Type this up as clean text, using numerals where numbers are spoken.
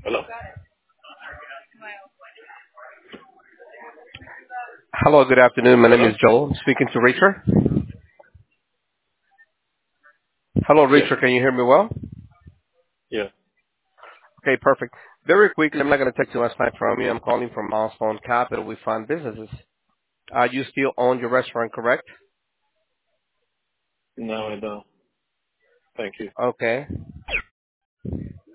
Hello? Hello, good afternoon. My name Hello? is Joel. I'm speaking to Richard. Hello, Yes. Richard. Can you hear me well? Yeah. Okay, perfect. Very quickly, I'm not going to take too much time from you. I'm calling from Milestone Capital. We fund businesses. You still own your restaurant, correct? No, I don't. Thank you. Okay.